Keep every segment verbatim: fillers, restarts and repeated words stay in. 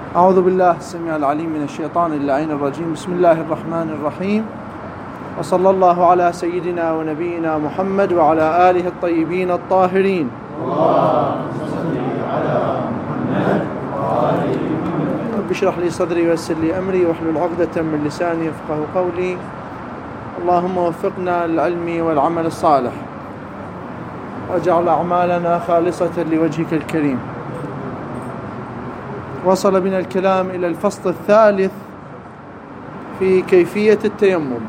أعوذ بالله السميع العليم من الشيطان اللعين الرجيم. بسم الله الرحمن الرحيم، وصلى الله على سيدنا ونبينا محمد وعلى آله الطيبين الطاهرين. اللهم صل على محمد وآل محمد. رب اشرح لي صدري ويسر لي أمري واحلل عقدة من لساني يفقهوا قولي. اللهم وفقنا للعلم والعمل الصالح، واجعل أعمالنا خالصة لوجهك الكريم. وصل بنا الكلام إلى الفصل الثالث في كيفية التيمم.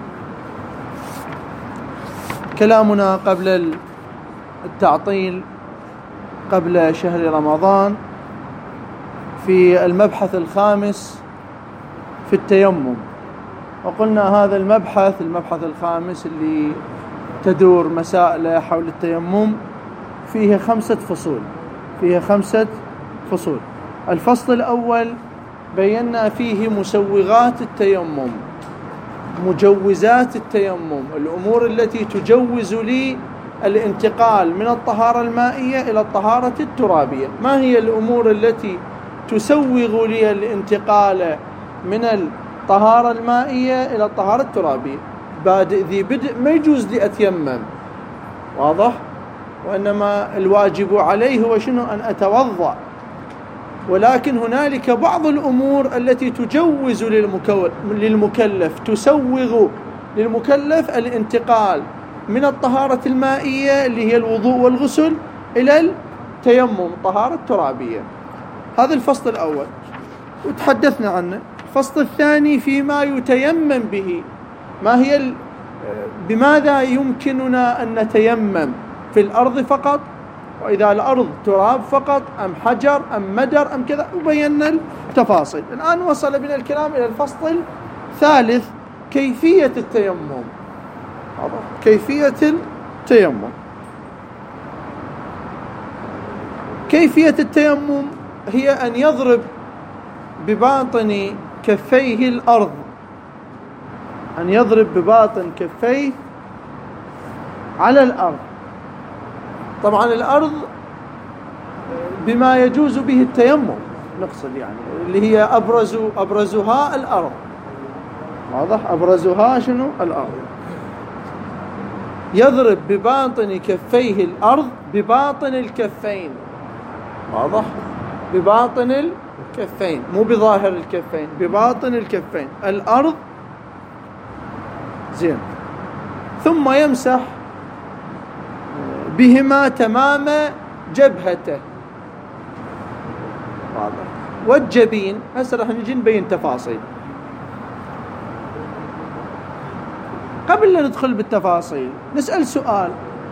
كلامنا قبل التعطيل قبل شهر رمضان في المبحث الخامس في التيمم، وقلنا هذا المبحث المبحث الخامس اللي تدور مسائل حول التيمم فيه خمسة فصول فيه خمسة فصول. الفصل الأول بينا فيه مسوغات التيمم، مجوزات التيمم، الأمور التي تجوز لي الانتقال من الطهارة المائية إلى الطهارة الترابية. ما هي الأمور التي تسوغ لي الانتقال من الطهارة المائية إلى الطهارة الترابية؟ بادئ ذي بدء ما يجوز لي أتيمم، واضح؟ وإنما الواجب عليه هو شنو؟ أن أتوضأ. ولكن هنالك بعض الأمور التي تجوز للمكلف، تسوغ للمكلف الانتقال من الطهارة المائية اللي هي الوضوء والغسل إلى التيمم الطهارة الترابية. هذا الفصل الأول وتحدثنا عنه. الفصل الثاني فيما يتيمم به، ما هي بماذا يمكننا أن نتيمم؟ في الأرض فقط؟ وإذا الأرض تراب فقط أم حجر أم مدر أم كذا، وبينا التفاصيل. الآن وصل بنا الكلام إلى الفصل الثالث، كيفية التيمم. كيفية التيمم كيفية التيمم هي أن يضرب بباطن كفيه الأرض، أن يضرب بباطن كفيه على الأرض. طبعا الأرض بما يجوز به التيمم نقصد، يعني اللي هي أبرز أبرزها الأرض، واضح؟ أبرزها شنو؟ الأرض. يضرب بباطن كفيه الأرض، بباطن الكفين، واضح؟ بباطن الكفين، مو بظاهر الكفين، بباطن الكفين الأرض. زين. ثم يمسح بهما تمام جبهته، واضح؟ والجبين. هسه راح نجي نبين تفاصيل. قبل لا ندخل بالتفاصيل نسأل سؤال: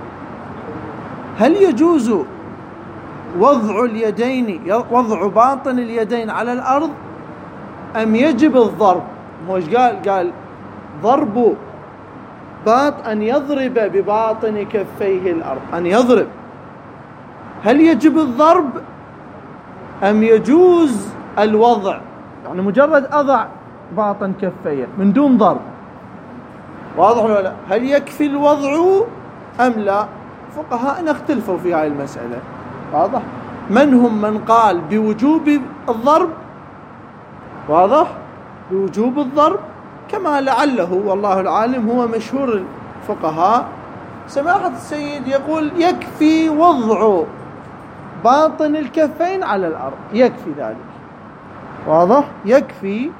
هل يجوز وضع اليدين وضع باطن اليدين على الأرض أم يجب الضرب؟ هو قال قال ضرب باط أن يضرب بباطن كفيه الأرض، أن يضرب. هل يجب الضرب أم يجوز الوضع؟ يعني مجرد أضع باطن كفيه من دون ضرب، واضح ولا لا؟ هل يكفي الوضع أم لا؟ فقهاءنا اختلفوا في هذه المسألة، واضح؟ من هم من قال بوجوب الضرب، واضح؟ بوجوب الضرب، كما لعله والله العالم هو مشهور الفقهاء. سماحة السيد يقول يكفي وضع باطن الكفين على الأرض، يكفي ذلك، واضح؟ يكفي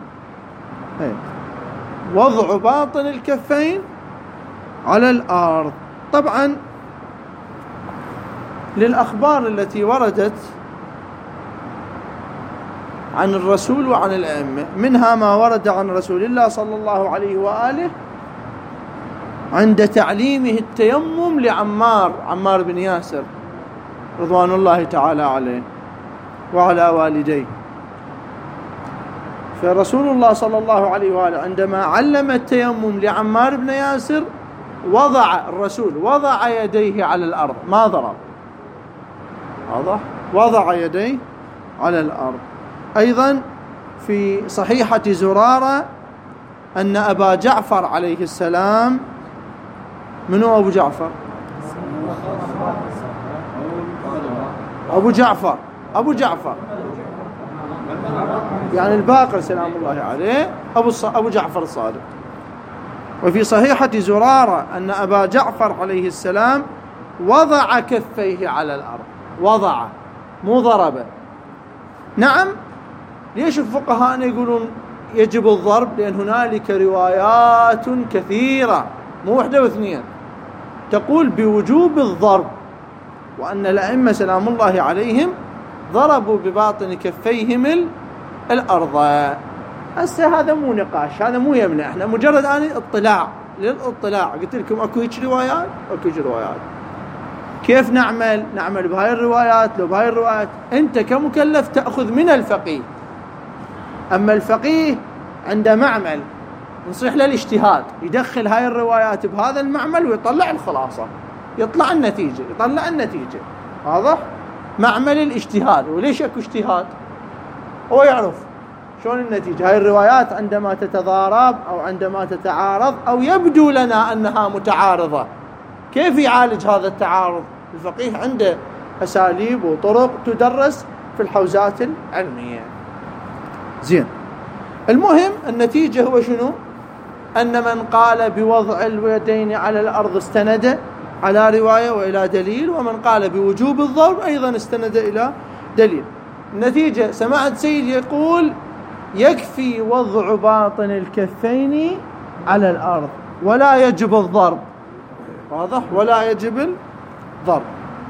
وضع باطن الكفين على الأرض. طبعا للأخبار التي وردت عن الرسول وعن الأئمة، منها ما ورد عن رسول الله صلى الله عليه وآله عند تعليمه التيمم لعمار عمار بن ياسر رضوان الله تعالى عليه وعلى والديه. فرسول الله صلى الله عليه وآله عندما علم التيمم لعمار بن ياسر وضع الرسول وضع يديه على الأرض، ما ضرب، واضح؟ وضع يديه على الأرض. أيضا في صحيحة زرارة أن أبا جعفر عليه السلام، منو أبو جعفر؟ أبو جعفر أبو جعفر يعني الباقر سلام الله عليه أبو, أبو جعفر الصادق. وفي صحيحة زرارة أن أبا جعفر عليه السلام وضع كفيه على الأرض، وضع مو ضربه. نعم، ليش الفقهاء يقولون يجب الضرب؟ لأن هنالك روايات كثيرة مو واحدة واثنين تقول بوجوب الضرب، وأن الأئمة سلام الله عليهم ضربوا بباطن كفيهم الأرض. هسه هذا مو نقاش، هذا مو يمنع، احنا مجرد أنا اطلاع للاطلاع. قلت لكم اكو هيك روايات، اكو هيك روايات. كيف نعمل؟ نعمل بهاي الروايات لو بهاي الروايات. انت كمكلف تأخذ من الفقيه، اما الفقيه عنده معمل نصيح له الاجتهاد، يدخل هاي الروايات بهذا المعمل ويطلع الخلاصة، يطلع النتيجة، يطلع النتيجة. واضح؟ معمل الاجتهاد. وليش اكو اجتهاد؟ هو يعرف شلون النتيجة. هاي الروايات عندما تتضارب أو عندما تتعارض أو يبدو لنا أنها متعارضة، كيف يعالج هذا التعارض؟ الفقيه عنده أساليب وطرق تدرس في الحوزات العلمية. زين، المهم النتيجة هو شنو؟ أن من قال بوضع اليدين على الأرض استند على رواية وإلى دليل، ومن قال بوجوب الضرب أيضا استند إلى دليل. النتيجة سمعت سيد يقول يكفي وضع باطن الكفين على الأرض ولا يجب الضرب. واضح؟ ولا يجب الضرب.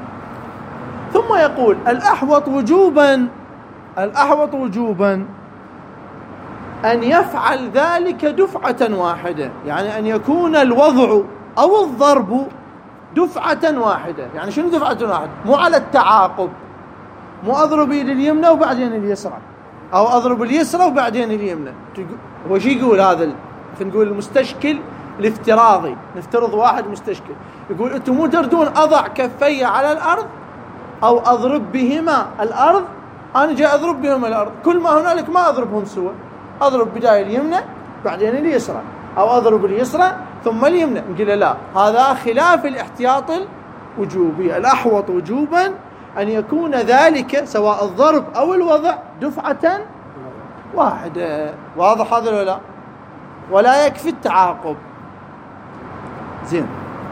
ثم يقول الأحوط وجوبا، الأحوط وجوبا أن يفعل ذلك دفعة واحدة، يعني أن يكون الوضع أو الضرب دفعة واحدة. يعني شنو دفعة واحدة؟ مو على التعاقب، مو أضرب يد اليمنى وبعدين اليسرى، أو أضرب اليسرى وبعدين اليمنى. هو شي يقول هذا؟ نقول المستشكل الافتراضي، نفترض واحد مستشكل يقول أنتم مو تردون أضع كفي على الأرض أو أضرب بهما الأرض، أنا جاي أضرب بهما الأرض، كل ما هنالك ما أضربهم سوا، أضرب بداية اليمنى بعدين اليسرى، أو أضرب اليسرى ثم اليمنى. نقول لا، هذا خلاف الاحتياط الوجوبي. الأحوط وجوبا أن يكون ذلك سواء الضرب أو الوضع دفعة واحدة. واضح هذا ولا لا؟ ولا يكفي التعاقب. زين،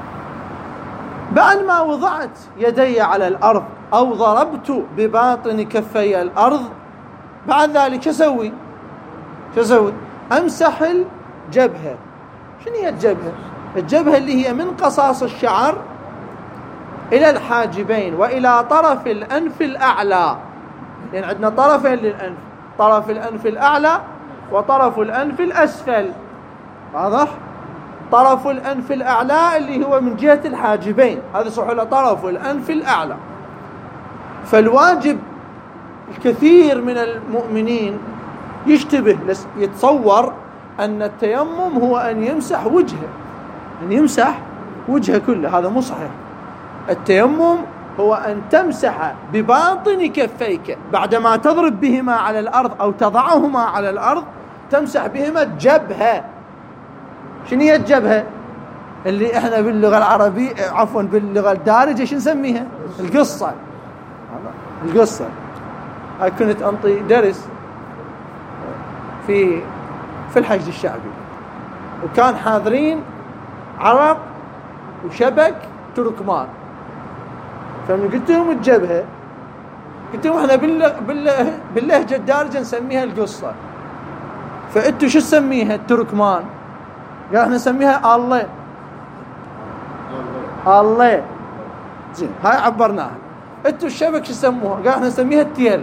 بعد ما وضعت يدي على الأرض أو ضربت بباطن كفي الأرض، بعد ذلك شو أسوي؟ شو أسوي؟ أمسح الجبهة. شنو هي الجبهة؟ الجبهة اللي هي من قصاص الشعر إلى الحاجبين وإلى طرف الأنف الأعلى، لأن يعني عندنا طرفين للأنف، طرف الأنف الأعلى وطرف الأنف الأسفل. واضح؟ طرف الأنف الأعلى اللي هو من جهة الحاجبين، هذا صح له طرف الأنف الأعلى. فالواجب الكثير من المؤمنين يشتبه، يتصور أن التيمم هو أن يمسح وجهه، أن يمسح وجهه كله. هذا مو صحيح. التيمم هو أن تمسح بباطن كفيك بعدما تضرب بهما على الأرض أو تضعهما على الأرض، تمسح بهما الجبهة. شنو هي الجبهة؟ اللي احنا باللغة العربية عفوا باللغة الدارجة شو نسميها؟ القصة. القصة. هاي كنت أنطي درس في في الحشد الشعبي، وكان حاضرين عرب وشبك تركمان، فمن قلت لهم الجبهة، قلت لهم احنا بالله باللهجة الدارجة نسميها القصة، فانتوا شو تسميها التركمان؟ قال احنا نسميها الله. الله. زين، هاي عبرناها. انتوا الشبك شو يسموها؟ قال احنا نسميها التيل.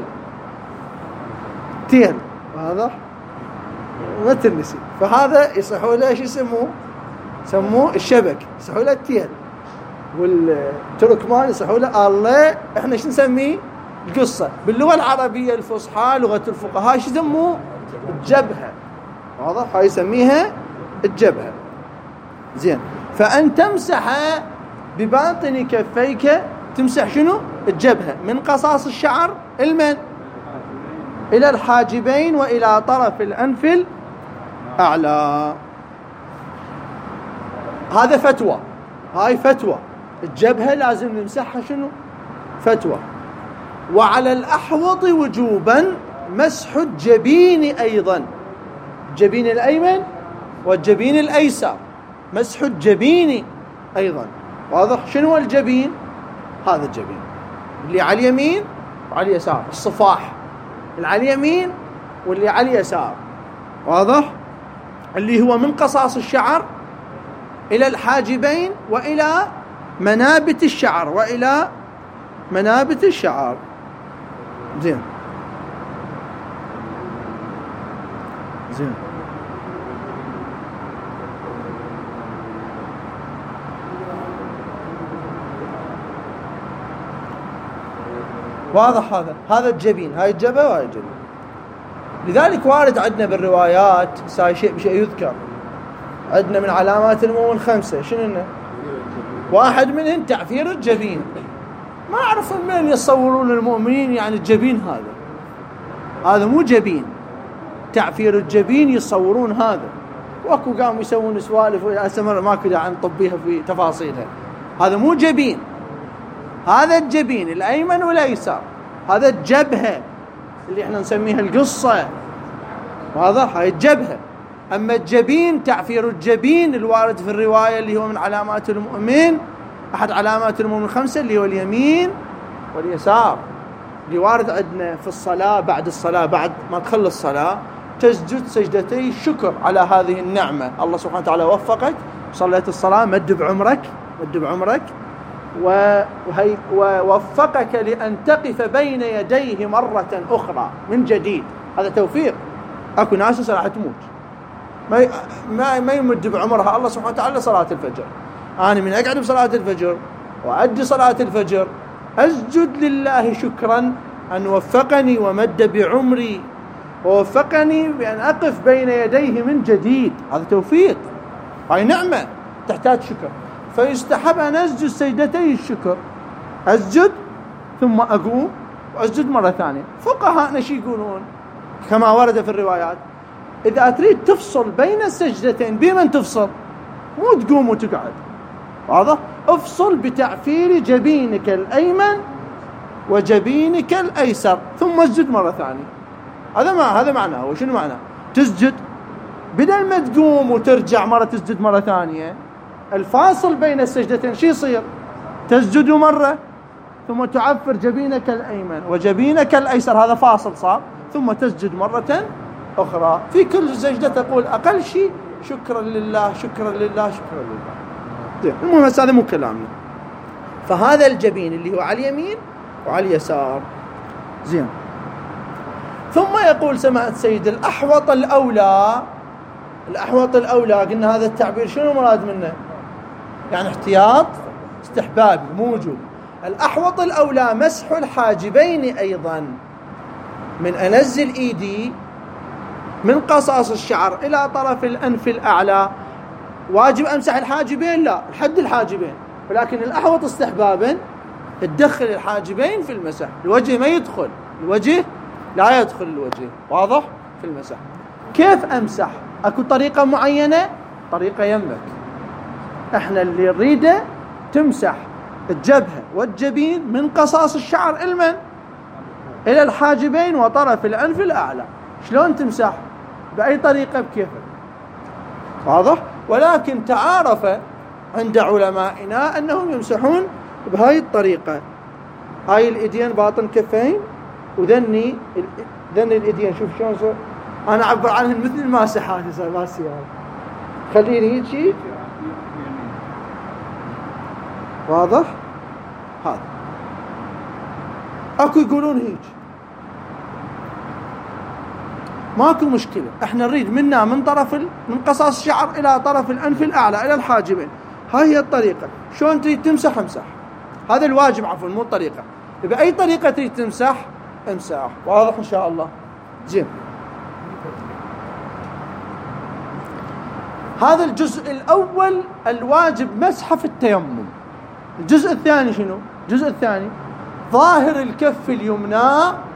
تيل. واضح؟ ما تنسي. فهذا يصحوا له ايش يسموه؟ يسموه الشبك، يصحوا له التيل. والتركمان يصحوا له الله. احنا شو نسميه؟ القصة. باللغة العربية الفصحى لغة الفقهاء شو يسموه؟ الجبهة. واضح؟ هاي يسميها الجبهة. زين، فأن تمسح بباطن كفيك، تمسح شنو؟ الجبهة من قصاص الشعر المن إلى الحاجبين وإلى طرف الأنف الأعلى. هذا فتوى، هاي فتوى. الجبهة لازم نمسحها شنو؟ فتوى. وعلى الأحوط وجوبا مسح الجبين أيضا، الجبين الأيمن والجبين الأيسر، مسح الجبين أيضا. واضح؟ شنو الجبين؟ هذا الجبين اللي على اليمين وعلى اليسار، الصفاح اللي على اليمين واللي على اليسار. واضح؟ اللي هو من قصاص الشعر إلى الحاجبين وإلى منابت الشعر، وإلى منابت الشعر. زين زين واضح؟ هذا هذا الجبين، هاي الجبهة وهاي الجبين. لذلك وارد عندنا بالروايات ساي شيء بشيء يذكر عندنا من علامات المؤمن خمسة. شنو؟ واحد منهن تعفير الجبين. ما أعرف من يصورون المؤمنين يعني الجبين هذا، هذا مو جبين. تعفير الجبين يصورون هذا، واكو قاموا يسوون سوالف وأسمر ما كده عن طبيها في تفاصيلها. هذا مو جبين، هذا الجبين الأيمن والأيسر، هذا الجبهة اللي احنا نسميها القصة. واضح؟ هاي الجبهة. أما الجبين تعفير الجبين الوارد في الرواية اللي هو من علامات المؤمن، أحد علامات المؤمن الخمسة اللي هو اليمين واليسار، اللي وارد عندنا في الصلاة بعد الصلاة بعد ما تخلص الصلاة تسجد سجدتي الشكر على هذه النعمة. الله سبحانه وتعالى وفقك، صليت الصلاة، مد بعمرك مد بعمرك وهي ووفقك لأن تقف بين يديه مرة أخرى من جديد. هذا توفيق. أكو ناس راح تموت ما ما ما يمد بعمرها الله سبحانه وتعالى صلاة الفجر. أنا من أقعد بصلاة الفجر وأدي صلاة الفجر أسجد لله شكرا أن وفقني ومد بعمري ووفقني بأن أقف بين يديه من جديد. هذا توفيق، هاي نعمة تحتاج شكر. فيستحب أن أسجد سجدتي الشكر، أسجد ثم أقوم وأسجد مرة ثانية. فقهاء شي يقولون كما ورد في الروايات إذا تريد تفصل بين السجدتين بمن تفصل؟ مو تقوم وتقعد. واضح؟ افصل بتعفير جبينك الأيمن وجبينك الأيسر ثم اسجد مرة ثانية. هذا ما هذا معناه. وشنو معناه؟ تسجد بدل ما تقوم وترجع مرة تسجد مرة ثانية، الفاصل بين السجدتين شو يصير؟ تسجد مرة ثم تعفر جبينك الأيمن وجبينك الأيسر، هذا فاصل صار، ثم تسجد مرة أخرى. في كل سجدة تقول أقل شيء شكرا لله شكرا لله شكرا لله. المهم هذا مو كلامنا. فهذا الجبين اللي هو على اليمين وعلى اليسار. زين. ثم يقول سماحة السيد الأحوط الأولى. الأحوط الأولى قلنا هذا التعبير شنو مراد منه؟ يعني احتياط استحبابي مو وجوب. الأحوط الأولى مسح الحاجبين أيضا، من أنزل إيدي من قصاص الشعر إلى طرف الأنف الأعلى. واجب أمسح الحاجبين؟ لا، لحد الحاجبين. ولكن الأحوط استحبابا تدخل الحاجبين في المسح. الوجه ما يدخل، الوجه لا يدخل الوجه. واضح؟ في المسح. كيف أمسح؟ أكو طريقة معينة؟ طريقة يمك. احنا اللي نريده تمسح الجبهة والجبين من قصاص الشعر المن إلى الحاجبين وطرف الأنف الأعلى. شلون تمسح؟ بأي طريقة بكيفك. واضح؟ ولكن تعارف عند علمائنا أنهم يمسحون بهاي الطريقة. هاي الإيدين باطن كفين وذني ذني الإيدين. شوف شلون صار. أنا أعبر عنهم مثل الماسحات يصير ماسيات. خليني هيك شيء. واضح؟ هذا. أكو يقولون هيك. ماكو مشكلة. احنا نريد منا من طرف من قصاص الشعر إلى طرف الأنف الأعلى إلى الحاجبين. هاي هي الطريقة. شلون تريد تمسح امسح. هذا الواجب عفوا مو الطريقة. بأي طريقة تريد تمسح امسح. واضح إن شاء الله. زين. هذا الجزء الأول الواجب مسحه في التيمم. الجزء الثاني شنو؟ الجزء الثاني ظاهر الكف اليمنى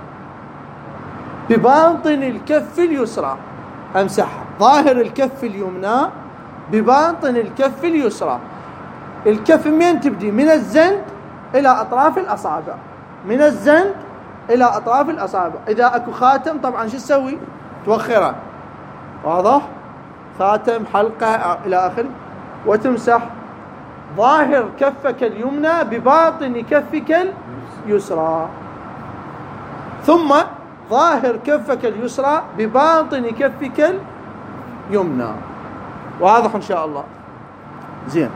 بباطن الكف اليسرى. امسحها. ظاهر الكف اليمنى بباطن الكف اليسرى. الكف من تبدي؟ من الزند إلى أطراف الأصابع. من الزند إلى أطراف الأصابع. إذا أكو خاتم طبعا شو تسوي؟ توخره، واضح؟ خاتم، حلقة إلى آخره. وتمسح ظاهر كفك اليمنى بباطن كفك اليسرى، ثم ظاهر كفك اليسرى بباطن كفك اليمنى. واضح إن شاء الله؟ زين.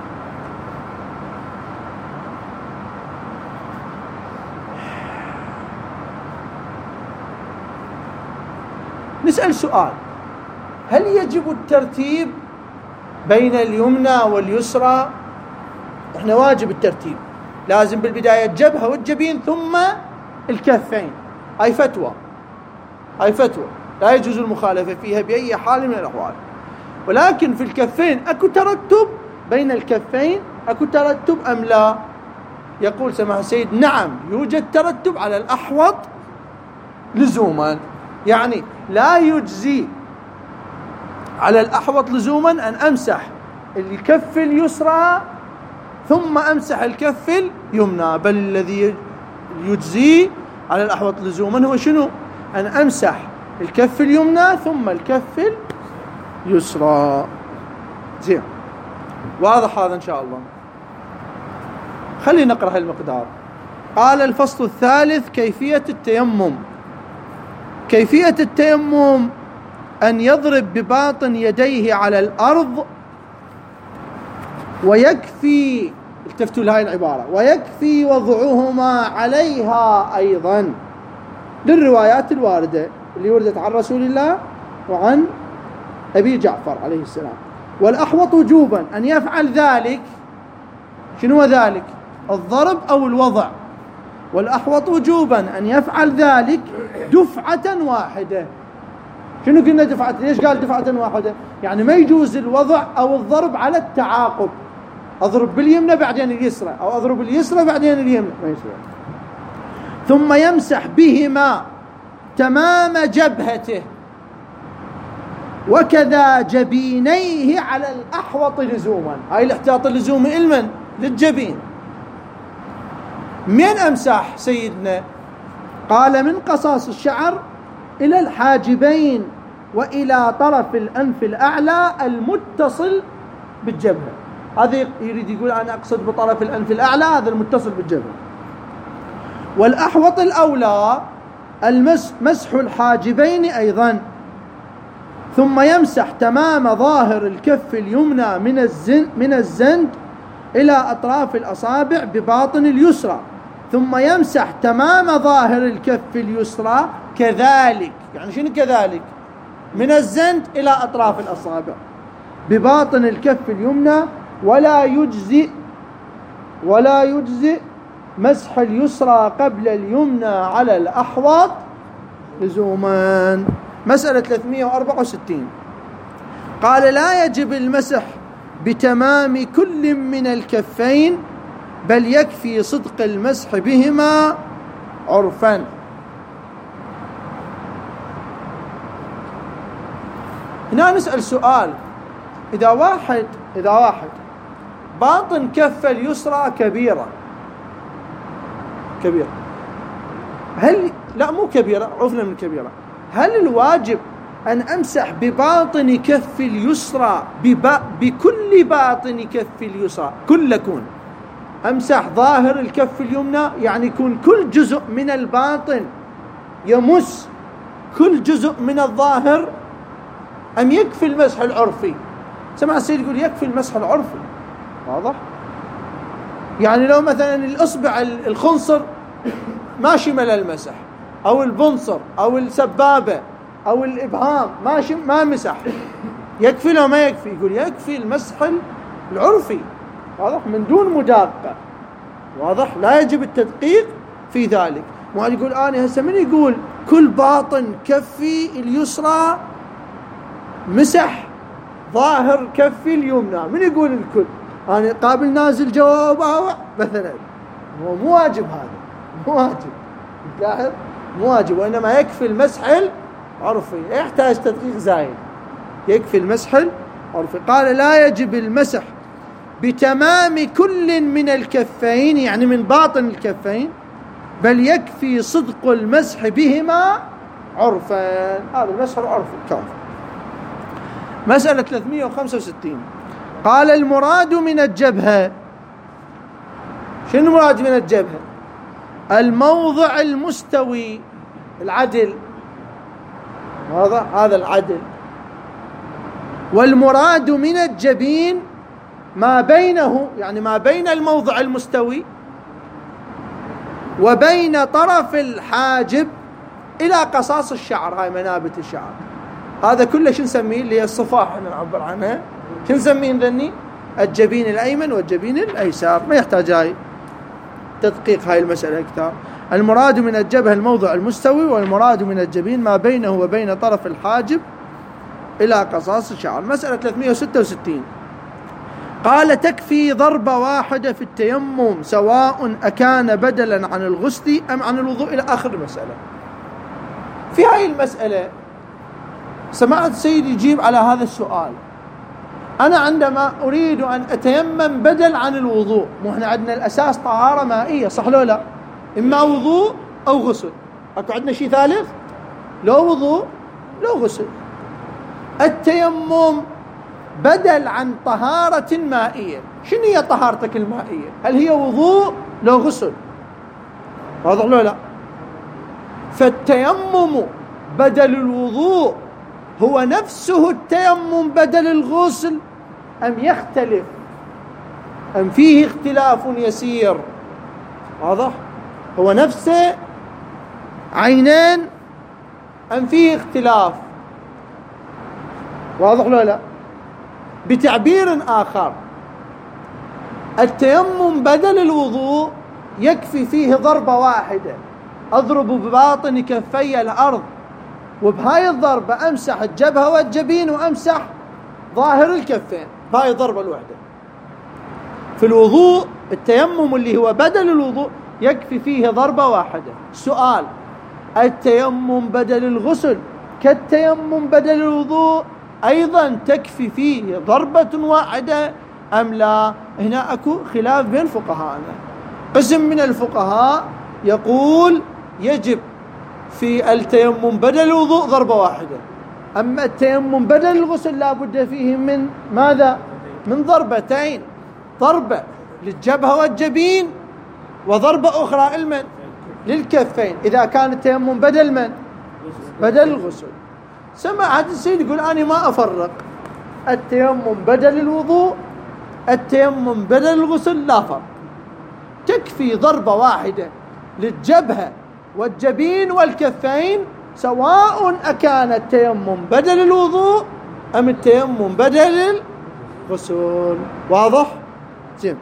نسأل سؤال: هل يجب الترتيب بين اليمنى واليسرى؟ احنا واجب الترتيب، لازم بالبداية الجبهة والجبين ثم الكفين. هاي فتوى، هاي فتوى لا يجوز المخالفة فيها بأي حال من الأحوال. ولكن في الكفين أكو ترتب بين الكفين؟ أكو ترتب أم لا؟ يقول سماحة السيد: نعم يوجد ترتب على الأحوط لزوما، يعني لا يجزي على الأحوط لزوما أن أمسح الكف اليسرى ثم أمسح الكف اليمنى، بل الذي يجزي على الأحوط لزوما هو شنو؟ أن أمسح الكف اليمنى ثم الكف اليسرى. زين، واضح هذا إن شاء الله؟ خلينا نقرأ المقدار. قال: الفصل الثالث: كيفية التيمم. كيفية التيمم أن يضرب بباطن يديه على الأرض، ويكفي، التفتوا لهذه العبارة، ويكفي وضعهما عليها أيضا، للروايات الواردة اللي وردت عن رسول الله وعن أبي جعفر عليه السلام. والأحوط وجوبا أن يفعل ذلك. شنو ذلك؟ الضرب أو الوضع. والأحوط وجوبا أن يفعل ذلك دفعة واحدة. شنو قلنا دفعة؟ ليش قال دفعة واحدة؟ يعني ما يجوز الوضع أو الضرب على التعاقب، أضرب باليمنى بعدين اليسرى، أو أضرب اليسرى بعدين اليمنى، ما يصير. ثم يمسح بهما تمام جبهته وكذا جبينيه على الأحوط لزوما. هاي الاحتياط اللزومي إلمن؟ للجبين. من أمسح سيدنا؟ قال: من قصاص الشعر إلى الحاجبين وإلى طرف الأنف الأعلى المتصل بالجبهة. هذا يريد يقول أنا أقصد بطرف الأنف الأعلى هذا المتصل بالجبهة. والأحوط الأولى المسح الحاجبين أيضا. ثم يمسح تمام ظاهر الكف اليمنى من الزن من الزند إلى أطراف الأصابع بباطن اليسرى. ثم يمسح تمام ظاهر الكف اليسرى كذلك. يعني شنو كذلك؟ من الزند إلى أطراف الأصابع بباطن الكف اليمنى. ولا يجزئ ولا يجزئ مسح اليسرى قبل اليمنى على الأحوط لزوما. مسألة ثلاثمئة وأربعة وستين. قال: لا يجب المسح بتمام كل من الكفين، بل يكفي صدق المسح بهما عرفا. هنا نسأل سؤال: إذا واحد إذا واحد باطن كف اليسرى كبيرة كبيرة هل لا مو كبيرة، عرفنا من كبيرة، هل الواجب أن أمسح بباطن كف اليسرى ببا بكل باطن كف اليسرى كل كون أمسح ظاهر الكف اليمنى، يعني يكون كل جزء من الباطن يمس كل جزء من الظاهر، أم يكفي المسح العرفي؟ سمع السيد يقول يكفي المسح العرفي. واضح؟ يعني لو مثلا الإصبع الخنصر ما شمل المسح، أو البنصر أو السبابة أو الإبهام ما شم ما مسح، يكفي لو ما يكفي؟ يقول يكفي المسح العرفي. واضح؟ من دون مداقة. واضح؟ لا يجب التدقيق في ذلك. ما يقول أنا هسه من يقول كل باطن كفي اليسرى مسح ظاهر كفي اليمنى؟ من يقول الكل؟ أنا قابل نازل جواب مثلا، هو مو واجب، هذا مو واجب، لاحظ، مو واجب، وإنما يكفي المسح العرفي، يحتاج تدقيق زايد، يكفي المسح العرفي. قال: لا يجب المسح بتمام كل من الكفين، يعني من باطن الكفين، بل يكفي صدق المسح بهما عرفا. هذا المسح عرفا كافي. مسألة ثلاثمئة وخمسة وستين قال المراد من الجبهة. شنو المراد من الجبهة؟ الموضع المستوي، العدل، هذا هذا العدل. والمراد من الجبين ما بينه، يعني ما بين الموضع المستوي وبين طرف الحاجب إلى قصاص الشعر، هاي منابت الشعر. هذا كله شو نسميه؟ اللي هي الصفاح احنا نعبر عنها، شو نسميه ذني؟ الجبين الأيمن والجبين الأيسر. ما يحتاج هاي تدقيق هاي المسألة أكثر. المراد من الجبهة الموضع المستوي، والمراد من الجبين ما بينه وبين طرف الحاجب إلى قصاص الشعر. مسألة ثلاثمئة وستة وستين قال تكفي ضربة واحدة في التيمم سواء أكان بدلا عن الغسل أم عن الوضوء، إلى آخر المسألة. في هاي المسألة سمعت السيد يجيب على هذا السؤال. أنا عندما أريد أن أتيمم بدل عن الوضوء، مو إحنا عندنا الأساس طهارة مائية، صح لو لا؟ إما وضوء أو غسل. أكو عندنا شيء ثالث؟ لو وضوء لو غسل. التيمم بدل عن طهارة مائية. شنو هي طهارتك المائية؟ هل هي وضوء لو غسل؟ واضح لو لا؟ فالتيمم بدل الوضوء هو نفسه التيمم بدل الغسل أم يختلف؟ أم فيه اختلاف يسير؟ واضح؟ هو نفسه عينين أم فيه اختلاف؟ واضح لو لا؟ بتعبير آخر، التيمم بدل الوضوء يكفي فيه ضربة واحدة، أضرب بباطن كفي الأرض، وبهاي الضربة أمسح الجبهة والجبين وأمسح ظاهر الكفين، بهاي ضربة الوحدة. في الوضوء التيمم اللي هو بدل الوضوء يكفي فيه ضربة واحدة. سؤال: التيمم بدل الغسل كالتيمم بدل الوضوء أيضا تكفي فيه ضربة واحدة أم لا؟ هنا أكو خلاف بين فقهاءنا. قسم من الفقهاء يقول يجب في التيمم بدل الوضوء ضربة واحدة، أما التيمم بدل الغسل لا بد فيه من ماذا؟ من ضربتين، ضربة للجبهة والجبين وضربة أخرى المن للكفين، إذا كان التيمم بدل من؟ بدل الغسل. سمع هذا السيد يقول أنا ما أفرق التيمم بدل الوضوء التيمم بدل الغسل، لا فرق، تكفي ضربة واحدة للجبهة والجبين والكفين سواء أكان التيمم بدل الوضوء أم التيمم بدل الغسل. واضح؟ زين.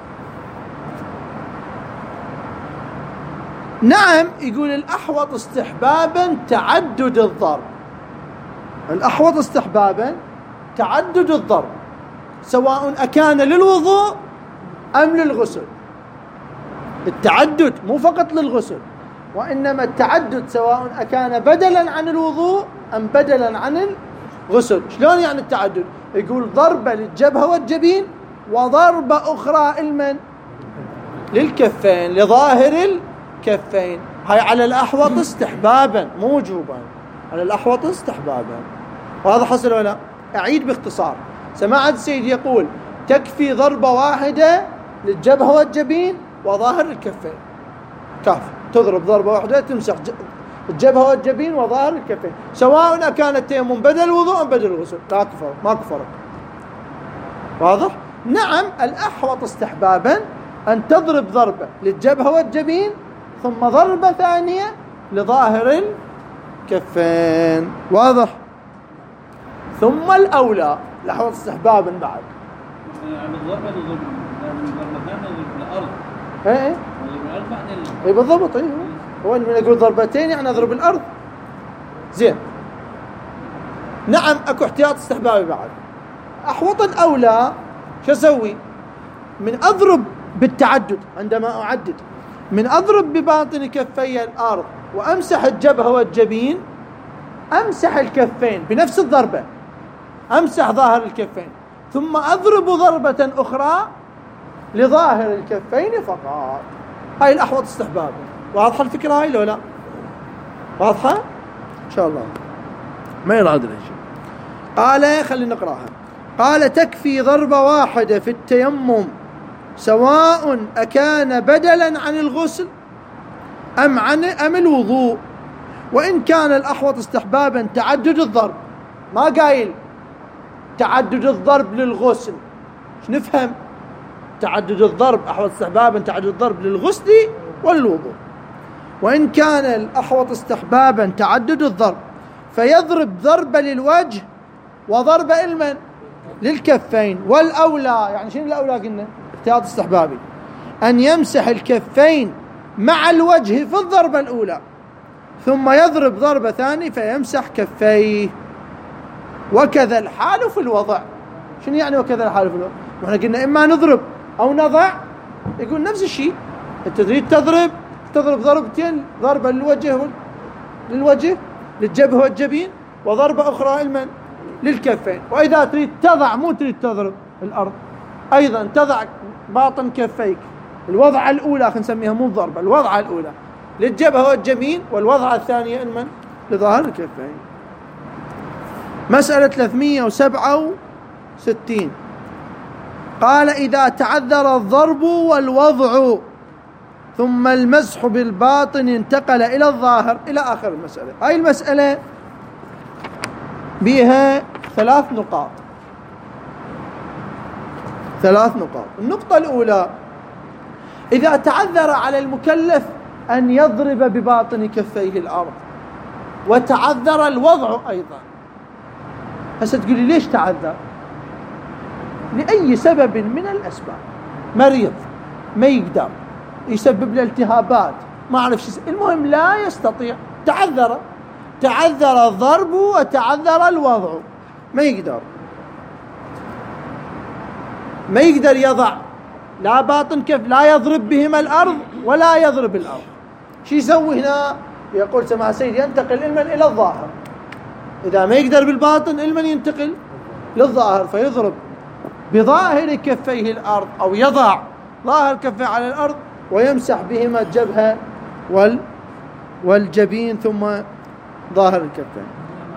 نعم، يقول الأحوط استحبابا تعدد الضرب، الأحوط استحبابا تعدد الضرب سواء أكان للوضوء أم للغسل. التعدد مو فقط للغسل، وإنما التعدد سواء أكان بدلا عن الوضوء أم بدلا عن الغسل. شلون يعني التعدد؟ يقول ضربة للجبهة والجبين وضربة أخرى المن للكفين لظاهر الكفين. هاي على الأحوط استحبابا مو وجوبا، على الأحوط استحبابا. وهذا حصل ولا؟ أعيد باختصار. سماعة السيد يقول تكفي ضربة واحدة للجبهة والجبين وظاهر الكفين، كافي، تضرب ضربة واحدة تمسح الجبهة والجبين وظاهر الكفين سواء كان التيمم بدل الوضوء أم بدل الغسل، لا كفر، ما كفرق. واضح؟ نعم، الأحوط استحبابا أن تضرب ضربة للجبهة والجبين ثم ضربة ثانية لظاهر الكفين. واضح؟ ثم الأولى الأحوط استحبابا بعد الضربة للأرض. ايه ايه بالضبط. ايه هو من يقول ضربتين يعني اضرب الارض. زين. نعم، اكو احتياط استحبابي بعد. احوط اولى شو اسوي؟ من اضرب بالتعدد، عندما اعدد من اضرب بباطن كفي الارض وامسح الجبهة والجبين، امسح الكفين بنفس الضربة، امسح ظاهر الكفين ثم اضرب ضربة اخرى لظاهر الكفين فقط. هاي الأحوط استحبابا. واضحة الفكرة هاي لو لا؟ واضحة؟ إن شاء الله ما يراد الشيء. قال خلينا نقراها. قال تكفي ضربة واحدة في التيمم سواء أكان بدلا عن الغسل أم عن أم الوضوء، وإن كان الأحوط استحبابا تعدد الضرب. ما قايل تعدد الضرب للغسل، ايش نفهم؟ تعدد الضرب أحوط استحبابا تعدد الضرب للغسل والوضوء، وإن كان الأحوط استحبابا تعدد الضرب فيضرب ضربة للوجه وضربة المن للكفين. والأولى، يعني شنو الأولى قلنا؟ احتياط استحبابي، أن يمسح الكفين مع الوجه في الضربة الأولى ثم يضرب ضربة ثانية فيمسح كفيه. وكذا الحال في الوضع. شنو يعني وكذا الحال في الوضع؟ واحنا قلنا إما نضرب أو نضع، يقول نفس الشيء. أنت تريد تضرب تضرب ضربتين، ضربة للوجه للوجه للجبهة والجبين، وضربة أخرى المن للكفين. وإذا تريد تضع، مو تريد تضرب الأرض، أيضا تضع باطن كفيك الوضعة الأولى، خلينا نسميها مو الضربة، الوضعة الأولى للجبهة والجبين، والوضعة الثانية المن لظهر الكفين. مسألة ثلاثمئة وسبعة وستين. قال إذا تعذر الضرب والوضع ثم المسح بالباطن انتقل إلى الظاهر، إلى آخر المسألة. هاي المسألة بها ثلاث نقاط ثلاث نقاط. النقطة الأولى: إذا تعذر على المكلف أن يضرب بباطن كفيه الأرض وتعذر الوضع أيضا. هسه تقولي ليش تعذر؟ لأي سبب من الأسباب، مريض ما يقدر، يسبب له التهابات، ما أعرف شو، المهم لا يستطيع، تعذر تعذر الضرب وتعذر الوضع، ما يقدر ما يقدر يضع لا باطن كف، لا يضرب بهما الأرض ولا يضرب الأرض. شو يسوي هنا؟ يقول سماحة سيدي ينتقل المن إلى الظاهر. إذا ما يقدر بالباطن المن ينتقل للظاهر، فيضرب بظاهر كفيه الأرض أو يضع ظاهر كفيه على الأرض ويمسح بهما الجبهة وال والجبين ثم ظاهر الكفين.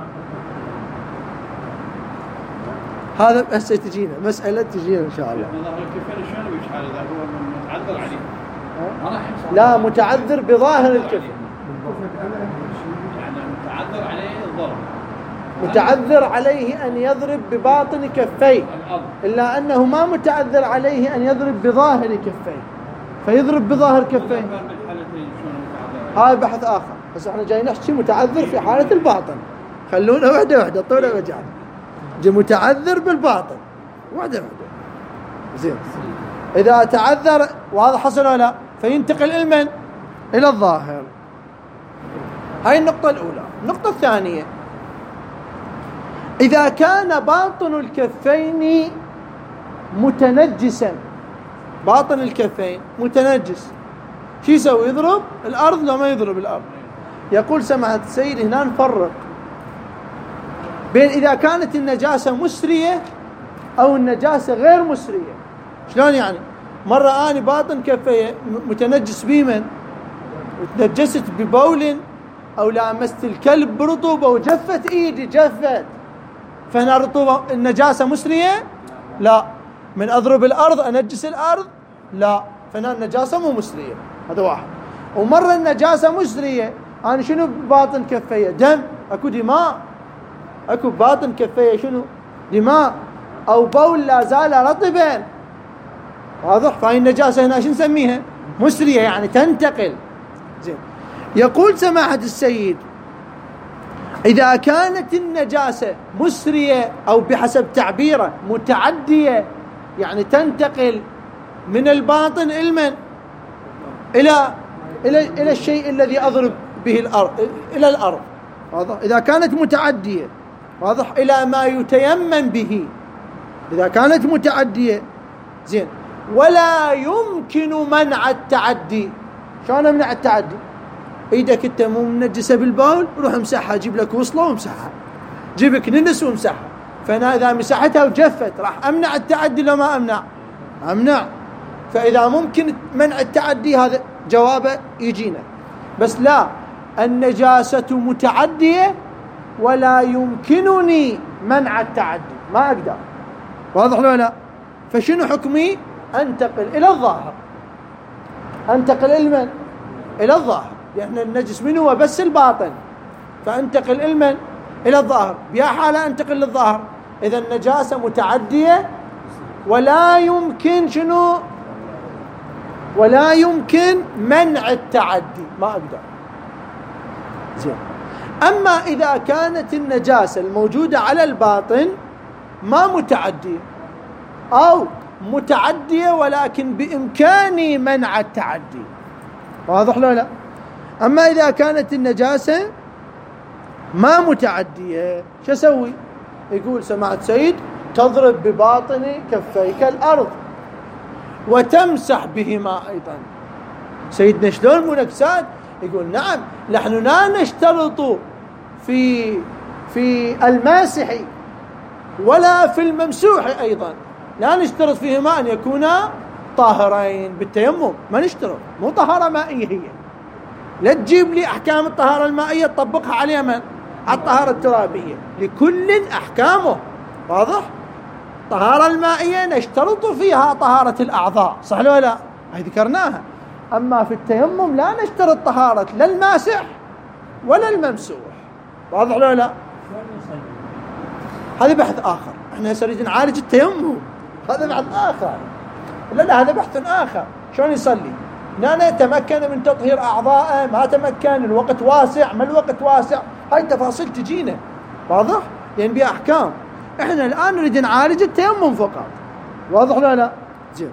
هذا هسه تجينا مسألة تجينا إن شاء الله. ظاهر الكفين شلون يجعل إذا هو متعذر عليه؟ لا، متعذر بظاهر الكفين، يعني متعذر عليه الضرب، متعذر عليه أن يضرب بباطن كفيه، إلا أنه ما متعذر عليه أن يضرب بظاهر كفيه، فيضرب بظاهر كفيه. هذا بحث آخر، بس احنا جاي نحكي متعذر في حالة الباطن. خلونا وحدة وحدة، طولة وجعل جي متعذر بالباطن وحدة وحدة. زين، إذا تعذر وهذا حصل ولا لا، فينتقل المن إلى الظاهر. هاي النقطة الأولى. النقطة الثانية: إذا كان باطن الكفين متنجسا، باطن الكفين متنجس، شو يسوي؟ يضرب الأرض لو ما يضرب الأرض؟ يقول سماحة السيد هنا نفرق بين إذا كانت النجاسة مسرية أو النجاسة غير مسرية. شلون يعني؟ مرة أنا باطن كفي متنجس بيمن وتنجست ببول أو لامست الكلب برطوبة وجفت إيدي، جفت، فهنا رطوبة النجاسة مسرية؟ لا. من أضرب الأرض أنجس الأرض؟ لا، فهنا النجاسة مو مسرية. هذا واحد. ومرة النجاسة مسرية، أنا شنو باطن كفية؟ دم، أكو دماء، أكو باطن كفية شنو؟ دماء، أو بول لا زال رطبا، واضح؟ فهي النجاسة هنا شو نسميها؟ مسرية، يعني تنتقل. زين، يقول سماحة السيد: إذا كانت النجاسة مسرية أو بحسب تعبيره متعدية، يعني تنتقل من الباطن المن إلى إلى إلى الشيء الذي أضرب به الأرض، إلى الأرض، واضح؟ إذا كانت متعدية، واضح، إلى ما يتيمم به، إذا كانت متعدية. زين، ولا يمكن منع التعدي. شلون أمنع التعدي؟ ايدك انت مو منجسه بالبول، روح امسحها، جيب لك وصله وامسحها، جيبك ننس وامسحها. فانا اذا مسحتها وجفت راح امنع التعدي لو ما امنع؟ امنع. فاذا ممكن منع التعدي هذا جوابه يجينا. بس لا، النجاسة متعدية ولا يمكنني منع التعدي، ما أقدر. واضح ولا لا؟ فشنو حكمي؟ أنتقل إلى الظاهر. أنتقل إلى من؟ إلى الظاهر، لأن النجس منه هو بس الباطن، فأنتقل إلى من؟ إلى الظاهر. بيا حالة أنتقل للظاهر إذا النجاسة متعدية ولا يمكن شنو؟ ولا يمكن منع التعدي، ما أقدر. زين. أما إذا كانت النجاسة الموجودة على الباطن ما متعدية أو متعدية ولكن بإمكاني منع التعدي، واضح لا لا؟ أما إذا كانت النجاسة ما متعدية شو أسوي؟ يقول سمعت سيد تضرب بباطن كفيك الأرض وتمسح بهما أيضا. سيدنا شلون مو نجسات؟ يقول نعم، نحن لا نشترط في في الماسح ولا في الممسوح أيضا، لا نشترط فيهما أن يكونا طاهرين بالتيمم، ما نشترط، مو طهارة مائية هي. لا تجيب لي أحكام الطهارة المائية تطبقها على من؟ على الطهارة الترابية، لكل أحكامه، واضح؟ الطهارة المائية نشترط فيها طهارة الأعضاء، صح ولا لا؟ هاي ذكرناها. أما في التيمم لا نشترط طهارة لا الماسح ولا الممسوح، واضح ولا لا؟ هذا بحث آخر، احنا نريد نعالج التيمم، هذا بحث آخر. لا لا هذا بحث آخر. شلون يصلي؟ لا نتمكن من تطهير أعضائه، ما تمكن، الوقت واسع، ما الوقت واسع، هاي تفاصيل تجينا، واضح؟ لأن بها أحكام. احنا الآن نريد نعالج التيمم فقط، واضح ولا لا؟ زين.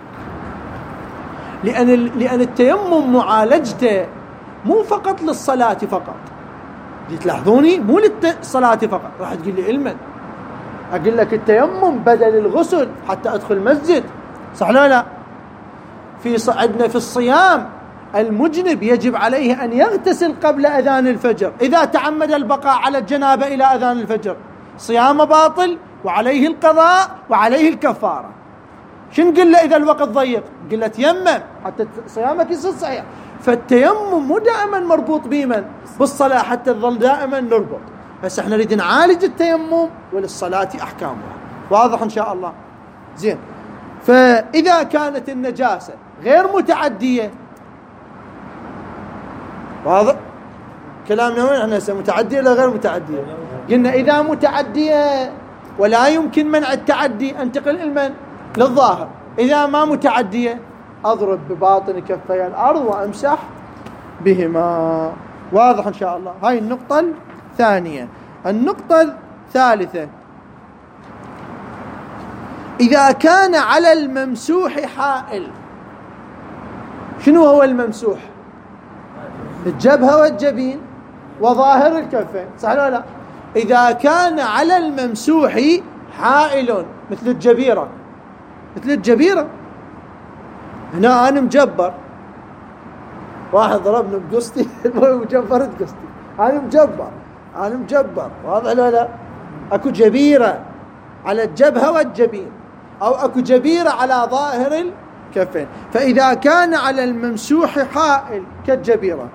لأن لأن التيمم معالجته مو فقط للصلاة فقط. تلاحظوني؟ مو للصلاة فقط. راح تقول لي علما، أقول لك التيمم بدل الغسل حتى أدخل المسجد، صح لا لا؟ في عندنا في الصيام المجنب يجب عليه أن يغتسل قبل أذان الفجر، إذا تعمد البقاء على الجنابة إلى أذان الفجر صيام باطل وعليه القضاء وعليه الكفارة. شن نقول له إذا الوقت ضيق؟ قل له تيمم حتى صيامك يصير صحيح. فالتيمم مو دائما مربوط بمن؟ بالصلاة، حتى تظل دائما نربط. بس احنا نريد نعالج التيمم وللصلاة أحكامها، واضح إن شاء الله؟ زين. فإذا كانت النجاسة غير متعدية، واضح كلامنا وين؟ احنا هسه متعدية ولا غير متعدية؟ قلنا إذا متعدية ولا يمكن منع التعدي انتقل المن؟ للظاهر. إذا ما متعدية أضرب بباطن كفي الأرض وأمسح بهما، واضح إن شاء الله؟ هاي النقطة الثانية. النقطة الثالثة، إذا كان على الممسوح حائل. شنو هو الممسوح؟ الجبهة والجبين وظاهر الكفين، صح ولا لا؟ إذا كان على الممسوح حائل مثل الجبيرة، مثل الجبيرة هنا أنا مجبر، واحد ضربني بقصتي مجبرت قصتي، أنا مجبر، أنا مجبر، واضح ولا لا؟ أكو جبيرة على الجبهة والجبين، أو أكو جبيرة على ظاهر الكفين. فإذا كان على الممسوح حائل كالجبيرة،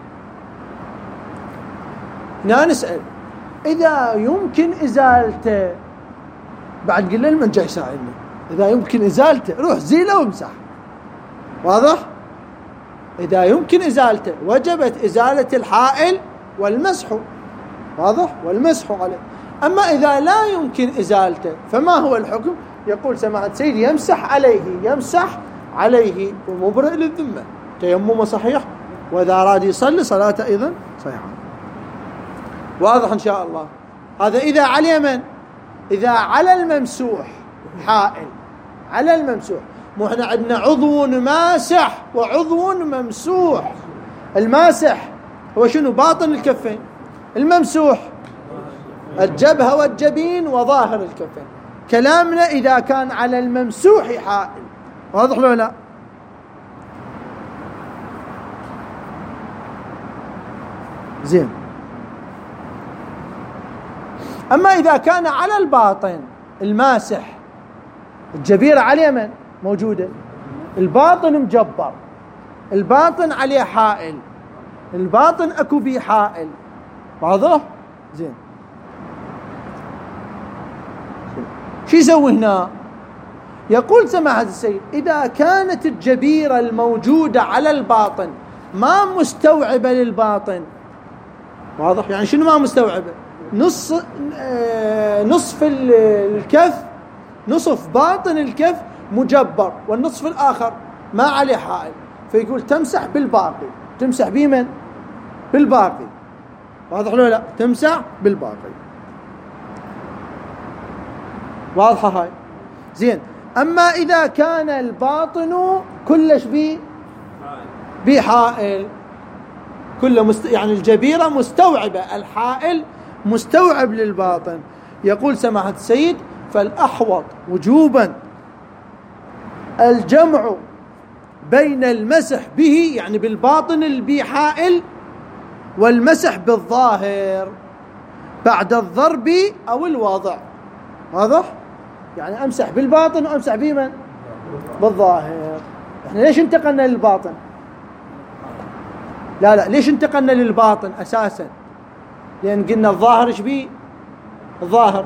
هنا نسأل إذا يمكن إزالته. بعد قل لي من جاي يساعدني، إذا يمكن إزالته روح زيله وامسح، واضح؟ إذا يمكن إزالته وجبت إزالة الحائل والمسح، واضح؟ والمسح عليه. أما إذا لا يمكن إزالته فما هو الحكم؟ يقول سماحة سيدي يمسح عليه، يمسح عليه ومبرئ للذمة، تيممه صحيح، وإذا أراد يصلي صلاته أيضا صحيحة، واضح إن شاء الله؟ هذا إذا على من؟ إذا على الممسوح حائل، على الممسوح. مو احنا عندنا عضو ماسح وعضو ممسوح. الماسح هو شنو؟ باطن الكفين. الممسوح الجبهة والجبين وظاهر الكفين. كلامنا إذا كان على الممسوح حائل، واضح ولا لا؟ زين. أما إذا كان على الباطن الماسح، الجبيرة على اليمن موجودة، الباطن مجبر، الباطن عليه حائل، الباطن أكو بي حائل. واضح؟ زين. شو يسوي هنا؟ يقول سماحة السيد إذا كانت الجبيرة الموجودة على الباطن ما مستوعبة للباطن. واضح؟ يعني شنو ما مستوعبة؟ نص آه نصف الكف، نصف باطن الكف مجبر والنصف الآخر ما عليه حائل، فيقول تمسح بالباقي. تمسح بمن؟ بالباقي. واضح لو لا؟ تمسح بالباقي. واضحة هاي؟ زين. أما إذا كان الباطن كلش بي بحائل، كله مست... يعني الجبيرة مستوعبة، الحائل مستوعب للباطن، يقول سماحة السيد فالأحوط وجوبا الجمع بين المسح به يعني بالباطن البي حائل والمسح بالظاهر بعد الضرب أو الوضع. واضح؟ يعني أمسح بالباطن وأمسح بمن؟ بالظاهر. احنا ليش انتقلنا للباطن؟ لا لا ليش انتقلنا للباطن أساسا؟ لأن قلنا الظاهر ايش بيه؟ الظاهر.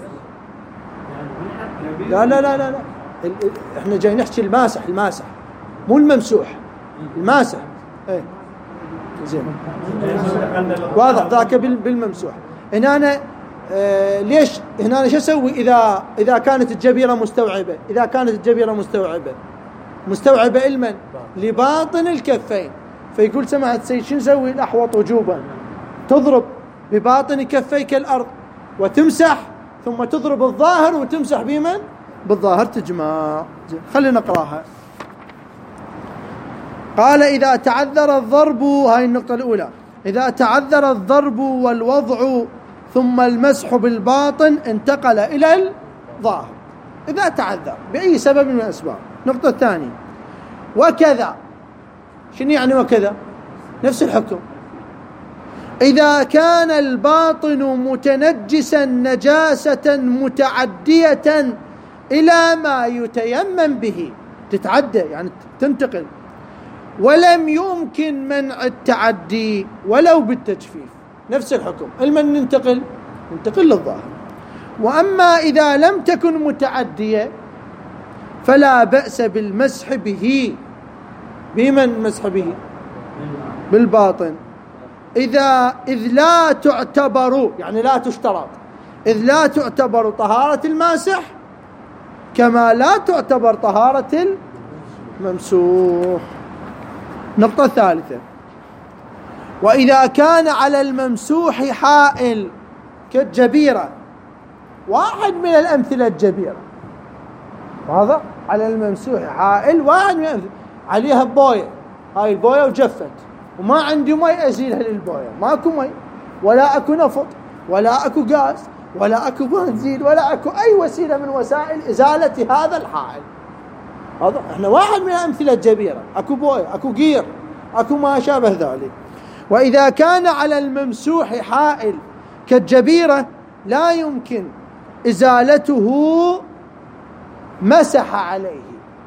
لا لا لا لا, لا. احنا جاي نحكي الماسح، الماسح مو الممسوح، الماسح. ايه زين. واضح ذاك بالممسوح. هنا أنا آه ليش هنا أنا شو أسوي إذا إذا كانت الجبيرة مستوعبة؟ إذا كانت الجبيرة مستوعبة مستوعبة المن؟ لباطن الكفين. فيقول سماحة السيد شو نسوي؟ الأحوط وجوبا تضرب بباطن كفيك الأرض وتمسح، ثم تضرب الظاهر وتمسح بمن؟ بالظاهر تجمع. خلينا نقراها. قال إذا تعذر الضرب، هاي النقطة الأولى، إذا تعذر الضرب والوضع ثم المسح بالباطن انتقل إلى الظاهر إذا تعذر بأي سبب من الأسباب. النقطة الثانية وكذا. شنو يعني وكذا؟ نفس الحكم. إذا كان الباطن متنجسا نجاسة متعدية إلى ما يتيمم به، تتعدى يعني تنتقل، ولم يمكن منع التعدي ولو بالتجفيف، نفس الحكم. المن ننتقل؟ ننتقل للظاهر. وأما إذا لم تكن متعدية فلا بأس بالمسح به. بمن مسح به؟ بالباطن. إذا إذ لا تعتبر يعني لا تشترط، إذ لا تعتبر طهارة الماسح كما لا تعتبر طهارة الممسوح. نقطة ثالثة وإذا كان على الممسوح حائل كالجبيرة، واحد من الأمثلة الجبيرة، واضح؟ على الممسوح حائل واحد من الأمثلة، عليها بوية، هاي البوية وجفت وما عندي مي أزيلها للبوية، ماكو مي ولا أكو نفط ولا أكو غاز ولا أكو بنزين ولا أكو أي وسيلة من وسائل إزالة هذا الحائل. واضح؟ احنا واحد من الأمثلة الجبيرة، أكو بوية أكو غير أكو ما شابه ذلك. وإذا كان على الممسوح حائل كالجبيرة لا يمكن إزالته مسح عليه.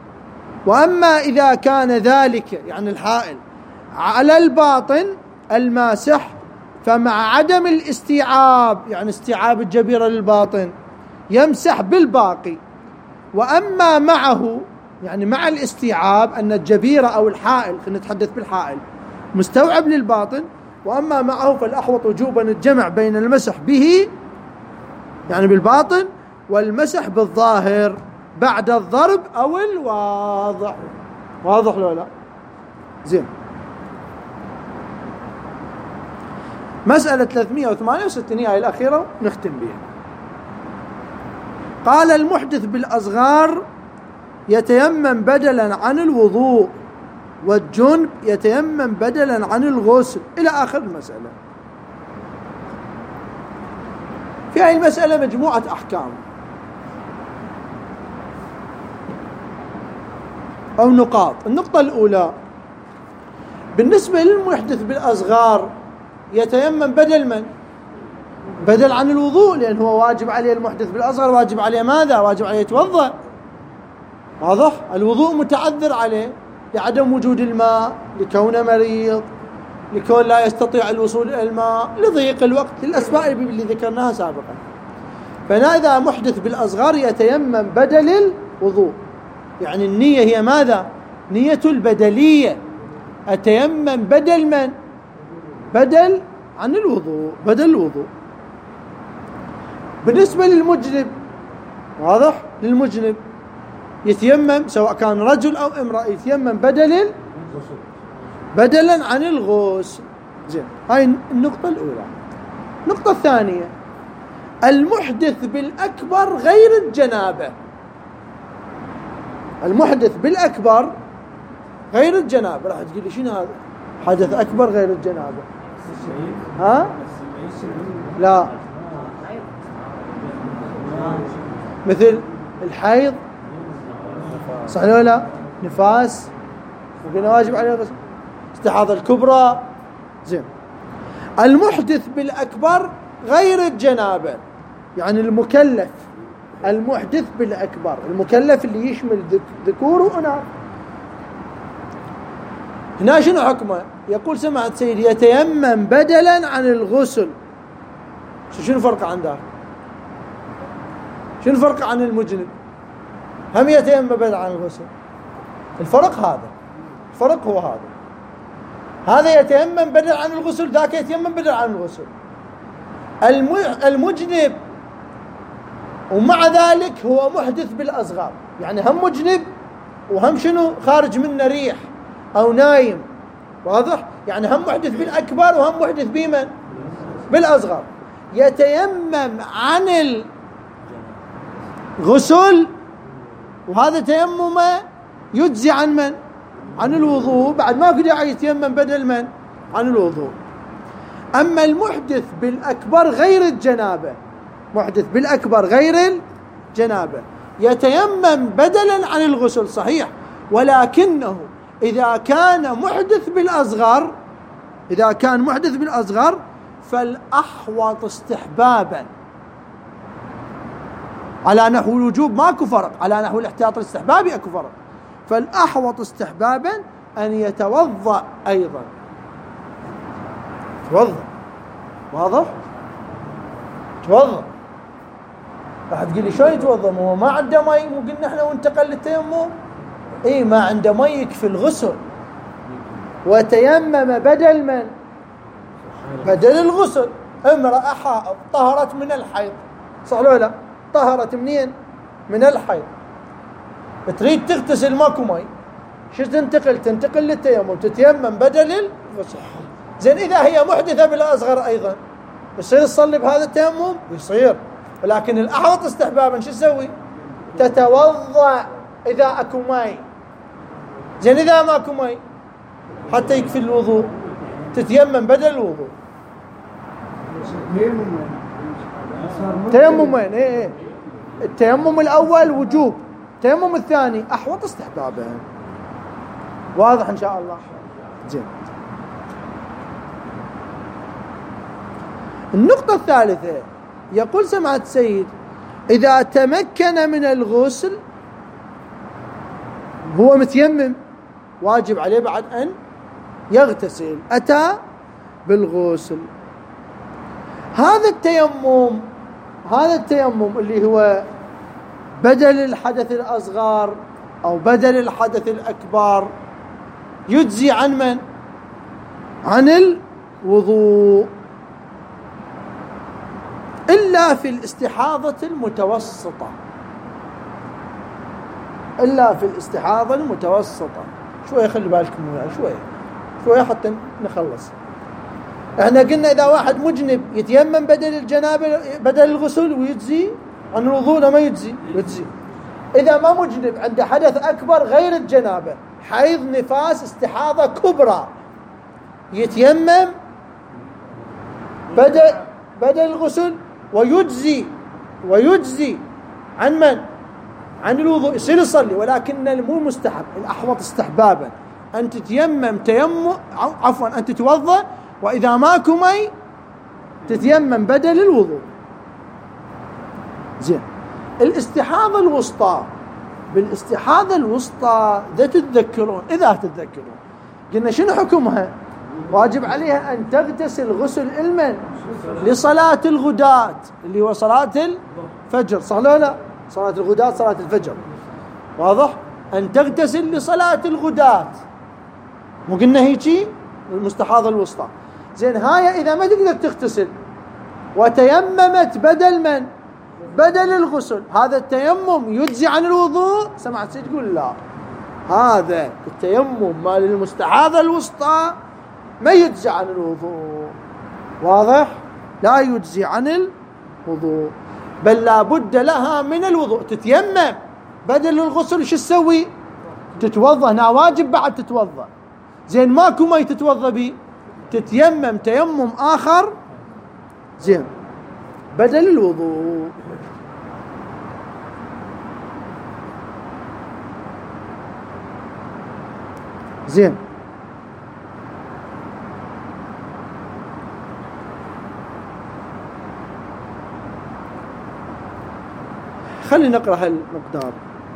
وأما إذا كان ذلك يعني الحائل على الباطن الماسح فمع عدم الاستيعاب يعني استيعاب الجبيرة للباطن يمسح بالباقي. وأما معه يعني مع الاستيعاب أن الجبيرة أو الحائل، خلينا نتحدث بالحائل، مستوعب للباطن، وأما معه فالأحوط وجوبا الجمع بين المسح به يعني بالباطن والمسح بالظاهر بعد الضرب أو الواضح. واضح لو لا؟ زين. مسألة ثلاثمئة وثمانية وستين هي الأخيرة نختم بها. قال المحدث بالأصغار يتيمم بدلا عن الوضوء، والجنب يتيمم بدلا عن الغسل، إلى آخر المسألة. في هذه المسألة مجموعة أحكام أو نقاط. النقطة الأولى بالنسبة للمحدث بالأصغار يتيمم بدل من؟ بدل عن الوضوء، لأن هو واجب عليه المحدث بالأصغر واجب عليه ماذا؟ واجب عليه يتوضأ. واضح؟ الوضوء متعذر عليه لعدم وجود الماء، لكونه مريض، لكون لا يستطيع الوصول إلى الماء، لضيق الوقت، للأسباب اللي ذكرناها سابقا. فهنا إذا محدث بالأصغر يتيمم بدل الوضوء، يعني النية هي ماذا؟ نية البدلية، أتيمم بدل من؟ بدل عن الوضوء، بدل الوضوء. بالنسبة للمجنب واضح؟ للمجنب يتيمم سواء كان رجل أو امرأة، يتيمم بدل بدلا عن الغسل. زين، هاي النقطة الأولى. النقطة الثانية، المحدث بالأكبر غير الجنابة. المحدث بالأكبر غير الجنابة. راح تقول لي شنو هذا؟ حدث أكبر غير الجنابة؟ ها؟ لا، مثل الحيض، صح ولا لا؟ نفاس، وقلنا واجب عليه الغسل. استحاضة الكبرى. زين، المحدث بالأكبر غير الجنابة، يعني المكلف المحدث بالأكبر، المكلف اللي يشمل ذكور وأناث. هنا شنو حكمه؟ يقول سمعت سيدي يتيمم بدلا عن الغسل. شنو الفرق عن ذاك؟ شنو الفرق عن المجنب؟ هم يتيمم بدلا عن الغسل. الفرق هذا، الفرق هو هذا. هذا يتيمم بدل عن الغسل، ذاك يتيمم بدل عن الغسل. المجنب ومع ذلك هو محدث بالأصغر، يعني هم مجنب وهم شنو خارج منه ريح أو نايم، واضح؟ يعني هم محدث بالأكبر وهم محدث بمن؟ بالأصغر. يتيمم عن الغسل، وهذا تيممه يجزي عن من؟ عن الوضوء، بعد ما في داعي يتيمم بدل من؟ عن الوضوء. أما المحدث بالأكبر غير الجنابة، محدث بالأكبر غير الجنابة يتيمم بدلا عن الغسل صحيح، ولكنه إذا كان محدث بالأصغر، إذا كان محدث بالأصغر فالأحوط استحبابا، على نحو الوجوب ماكو فرق، على نحو الاحتياط الاستحبابي اكو فرق. فالأحوط استحبابا أن يتوضأ أيضا. توضأ، واضح؟ توضأ. راح تقول لي شلون يتوضأ؟ هو ما عنده مي، مو قلنا احنا وانتقل للتيمم؟ اي ما عنده مي يكفي الغسل، وتيمم بدل من؟ بدل الغسل. امرأة حائض طهرت من الحيض، صح ولا لا؟ طهرت منين؟ من الحيض، تريد تغتسل ماكو مي، شو تنتقل؟ تنتقل للتيمم، تتيمم بدل الغسل. زين، إذا هي محدثة بالأصغر أيضا يصير تصلي بهذا التيمم؟ يصير، ولكن الأحوط استحبابا شو تسوي؟ تتوضأ إذا أكو مي. زين، إذا ماكو مي حتى يكفي الوضوء تتيمم بدل الوضوء. تيممين، ايه ايه، التيمم الأول وجوب، التيمم الثاني أحوط استحبابا. واضح إن شاء الله؟ زين. النقطة الثالثة، يقول سمعت سيد إذا تمكن من الغسل، هو متيمم واجب عليه بعد أن يغتسل، أتى بالغسل. هذا التيمم، هذا التيمم اللي هو بدل الحدث الأصغر أو بدل الحدث الأكبر يجزي عن من؟ عن الوضوء، إلا في الاستحاضة المتوسطة، إلا في الاستحاضة المتوسطة. شوية خلي بالكم وياي، شوية شوية حتى نخلص. احنا قلنا إذا واحد مجنب يتيمم بدل الجنابة بدل الغسل ويجزي عن الوضوء، ما يجزي، يجزي. إذا ما مجنب عنده حدث أكبر غير الجنابة، حيض، نفاس، استحاضة كبرى، يتيمم بدل بدل الغسل ويجزي ويجزي عن من؟ عن الوضوء، يصير يصلي، ولكن مو مستحب، الأحوط استحبابا أن تتيمم تيمم، عفوا أن تتوضأ، وإذا ماكو مي تتيمم بدل الوضوء. زين. الاستحاضة الوسطى، بالاستحاضة الوسطى إذا تتذكرون إذا تتذكرون قلنا شنو حكمها؟ واجب عليها أن تغتسل غسل المن لصلاة الغداة اللي هو صلاة الفجر، صح لا لا؟ صلاة الغداة صلاة الفجر، واضح؟ أن تغتسل لصلاة الغداة، مو قلنا هيجي المستحاضة الوسطى. زين هاي إذا ما تقدر تغتسل وتيممت بدل من؟ بدل الغسل، هذا التيمم يجزي عن الوضوء؟ سمعت تقول لا، هذا التيمم مال المستحاضة الوسطى ما يجزي عن الوضوء، واضح؟ لا يجزي عن الوضوء، بل لا بد لها من الوضوء. تتيمم بدل الغسل شو تسوي؟ تتوضا، هنا واجب بعد تتوضا. زين ماكو ماي تتوضا بيه، تتيمم تيمم آخر زين بدل الوضوء. زين خلينا نقرأ هالمقدار.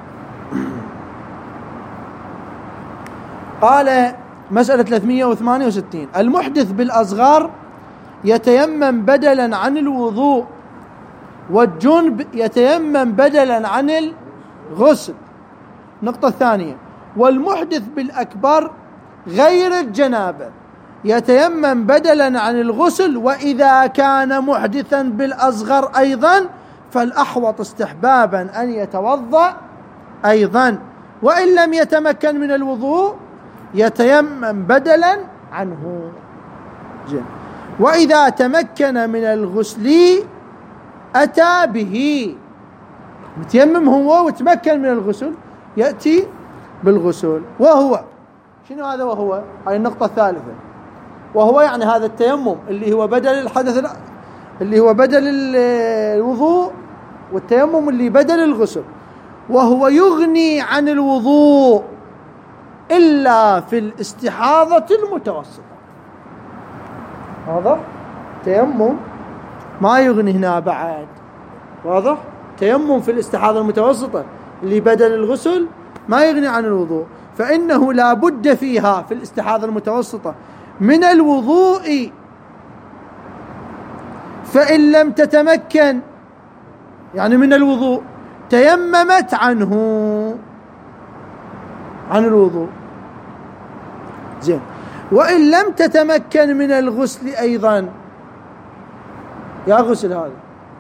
قال مسألة ثلاثمئة وثمانية وستين: المحدث بالأصغار يتيمم بدلا عن الوضوء، والجنب يتيمم بدلا عن الغسل. النقطة الثانية: والمحدث بالأكبر غير الجنابة يتيمم بدلا عن الغسل، وإذا كان محدثا بالأصغر أيضا فالأحوط استحبابا أن يتوضأ أيضا، وإن لم يتمكن من الوضوء يتيمم بدلا عنه. جن. وإذا تمكن من الغسل أتى به، متيمم هو وتمكن من الغسل يأتي بالغسل. وهو شنو هذا؟ وهو هاي النقطة الثالثة. وهو يعني هذا التيمم اللي هو بدل الحدث، اللي هو بدل الوضوء، والتيمم اللي بدل الغسل. وهو يغني عن الوضوء إلا في الاستحاضة المتوسطة. واضح؟ تيمم ما يغني هنا بعد، واضح؟ تيمم في الاستحاضة المتوسطة اللي بدل الغسل ما يغني عن الوضوء، فإنه لا بد فيها في الاستحاضة المتوسطة من الوضوء، فإن لم تتمكن يعني من الوضوء تيممت عنه عن الوضوء. زين. وإن لم تتمكن من الغسل أيضا، يا غسل هذا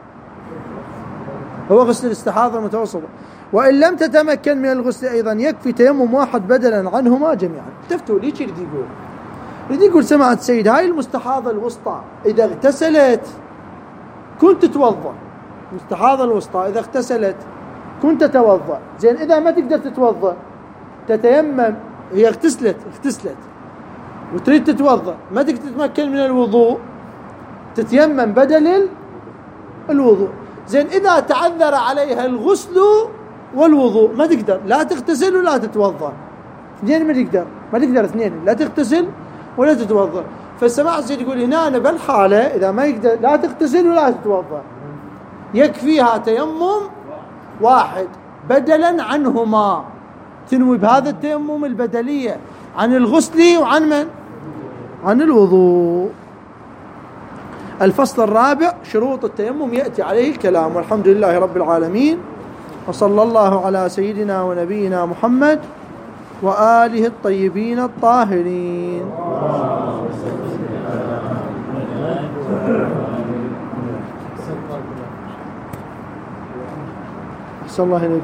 هو غسل الاستحاضة المتوسطة، وإن لم تتمكن من الغسل أيضا يكفي تيمم واحد بدلا عنهما جميعا. تفتوا ليش يريد يقول؟ يريد يقول سماحة السيد هاي المستحاضة الوسطى إذا اغتسلت كنت تتوضأ، المستحاضة الوسطى إذا اغتسلت كنت تتوضأ. زين إذا ما تقدر تتوضأ تتيمم، هي اغتسلت اغتسلت وتريد تتوضأ ما تقدر تتمكن من الوضوء تتيمم بدل الوضوء. زين إذا تعذر عليها الغسل والوضوء ما تقدر لا تغتسل ولا تتوضأ، اثنين ما تقدر ما تقدر اثنين، لا تغتسل ولا تتوضأ. فالسماع السيد يقول هنا أنا بالحالة إذا ما يقدر لا تغتسل ولا تتوضأ يكفيها تيمم واحد بدلا عنهما، تنوي بهذا التيمم البدلية عن الغسل وعن من؟ عن الوضوء. الفصل الرابع: شروط التيمم يأتي عليه الكلام. والحمد لله رب العالمين، وصلى الله على سيدنا ونبينا محمد وآله الطيبين الطاهرين. أحسن الله إليك.